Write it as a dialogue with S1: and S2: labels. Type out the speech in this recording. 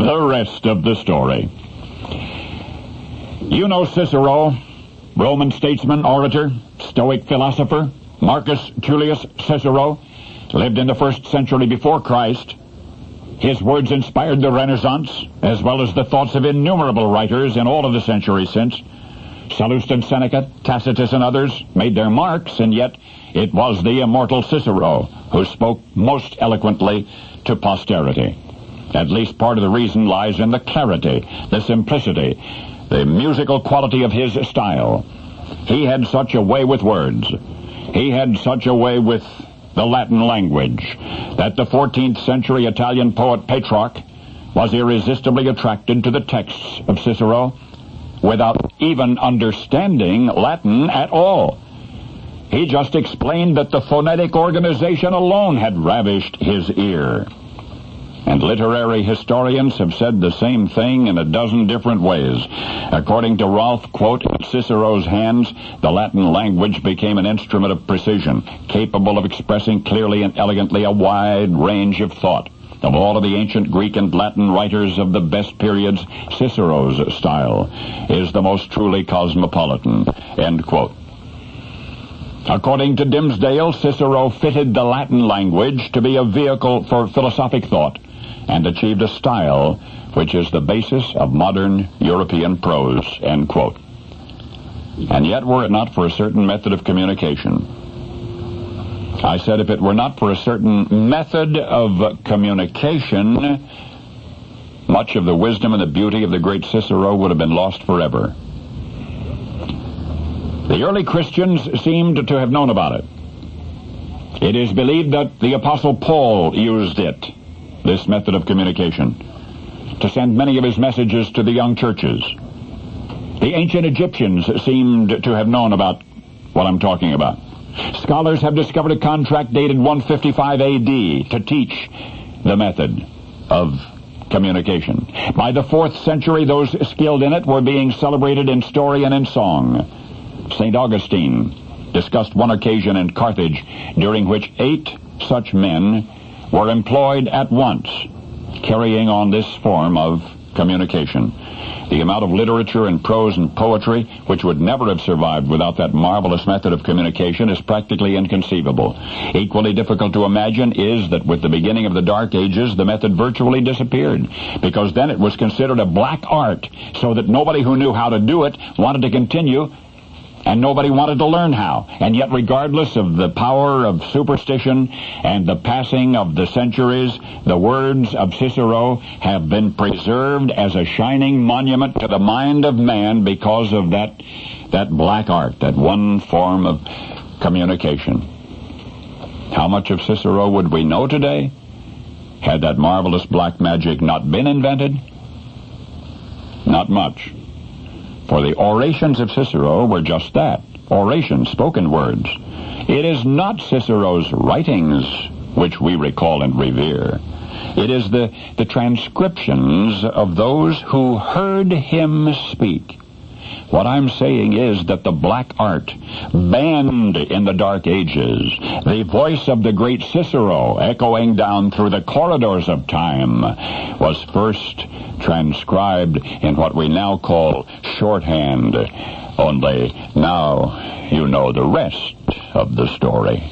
S1: the rest of the story. You know Cicero, Roman statesman, orator, Stoic philosopher. Marcus Tullius Cicero lived in the 1st century before Christ. His words inspired the Renaissance, as well as the thoughts of innumerable writers in all of the centuries since. Sallust and Seneca, Tacitus and others made their marks, and yet it was the immortal Cicero who spoke most eloquently to posterity. At least part of the reason lies in the clarity, the simplicity, the musical quality of his style. He had such a way with words. He had such a way with the Latin language that the 14th century Italian poet Petrarch was irresistibly attracted to the texts of Cicero without even understanding Latin at all. He just explained that the phonetic organization alone had ravished his ear. And literary historians have said the same thing in a dozen different ways. According to Rolfe, quote, "In Cicero's hands, the Latin language became an instrument of precision, capable of expressing clearly and elegantly a wide range of thought. Of all of the ancient Greek and Latin writers of the best periods, Cicero's style is the most truly cosmopolitan," end quote. According to Dimsdale, Cicero fitted the Latin language to be a vehicle for philosophic thought and achieved a style which is the basis of modern European prose, end quote. And yet, were it not for a certain method of communication, I said if it were not for a certain method of communication, much of the wisdom and the beauty of the great Cicero would have been lost forever. The early Christians seemed to have known about it. It is believed that the Apostle Paul used it, this method of communication, to send many of his messages to the young churches. The ancient Egyptians seemed to have known about what I'm talking about. Scholars have discovered a contract dated 155 AD to teach the method of communication. By the 4th century, those skilled in it were being celebrated in story and in song. St. Augustine discussed one occasion in Carthage during which 8 such men were employed at once, carrying on this form of communication. The amount of literature and prose and poetry which would never have survived without that marvelous method of communication is practically inconceivable. Equally difficult to imagine is that with the beginning of the Dark Ages, the method virtually disappeared, because then it was considered a black art, so that nobody who knew how to do it wanted to continue, and nobody wanted to learn how. And yet, regardless of the power of superstition and the passing of the centuries, the words of Cicero have been preserved as a shining monument to the mind of man because of that black art, that one form of communication. How much of Cicero would we know today had that marvelous black magic not been invented? Not much. For the orations of Cicero were just that, orations, spoken words. It is not Cicero's writings which we recall and revere. It is the transcriptions of those who heard him speak. What I'm saying is that the black art, banned in the Dark Ages, the voice of the great Cicero echoing down through the corridors of time, was first transcribed in what we now call shorthand. Only now you know the rest of the story.